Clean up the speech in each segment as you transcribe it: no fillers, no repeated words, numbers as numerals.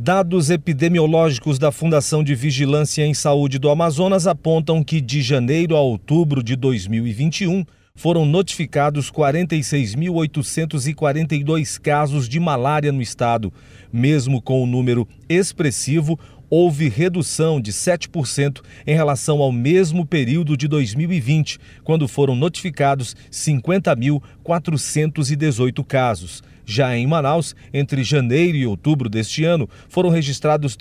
Dados epidemiológicos da Fundação de Vigilância em Saúde do Amazonas apontam que de janeiro a outubro de 2021 foram notificados 46.842 casos de malária no estado. Mesmo com o número expressivo, houve redução de 7% em relação ao mesmo período de 2020, quando foram notificados 50.418 casos. Já em Manaus, entre janeiro e outubro deste ano, foram registrados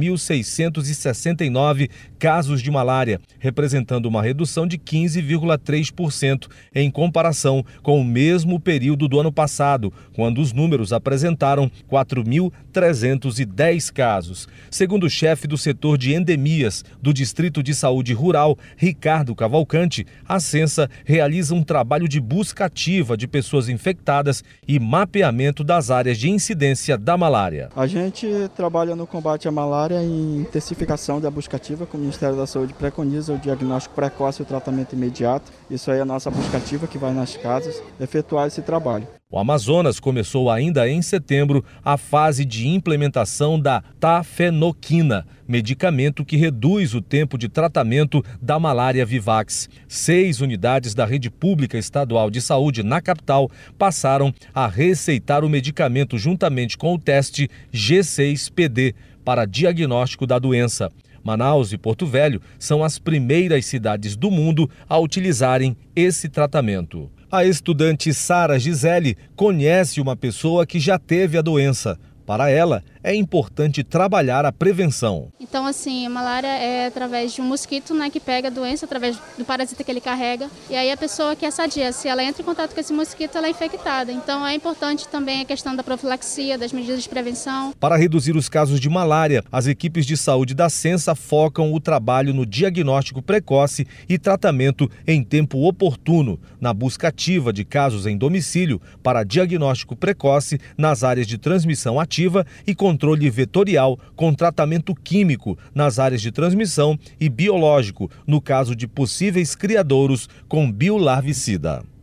3.669 casos de malária, representando uma redução de 15,3% em comparação com o mesmo período do ano passado, quando os números apresentaram 4.310 casos. Segundo o chefe do setor de endemias do Distrito de Saúde Rural, Ricardo Cavalcante, a Censa realiza um trabalho de busca ativa de pessoas infectadas e mapeamento das áreas de incidência da malária. A gente trabalha no combate à malária e intensificação da busca ativa, que o Ministério da Saúde preconiza o diagnóstico precoce e o tratamento imediato. Isso aí é a nossa busca ativa que vai nas casas efetuar esse trabalho. O Amazonas começou ainda em setembro a fase de implementação da tafenoquina, medicamento que reduz o tempo de tratamento da malária vivax. 6 unidades da rede pública estadual de saúde na capital passaram a receitar o medicamento juntamente com o teste G6PD para diagnóstico da doença. Manaus e Porto Velho são as primeiras cidades do mundo a utilizarem esse tratamento. A estudante Sara Gisele conhece uma pessoa que já teve a doença. Para ela, é importante trabalhar a prevenção. Então, assim, a malária é através de um mosquito, né, que pega a doença através do parasita que ele carrega. E aí a pessoa que é sadia, se ela entra em contato com esse mosquito, ela é infectada. Então, é importante também a questão da profilaxia, das medidas de prevenção. Para reduzir os casos de malária, as equipes de saúde da Censa focam o trabalho no diagnóstico precoce e tratamento em tempo oportuno, na busca ativa de casos em domicílio para diagnóstico precoce nas áreas de transmissão ativa e controle vetorial com tratamento químico nas áreas de transmissão e biológico, no caso de possíveis criadouros com biolarvicida.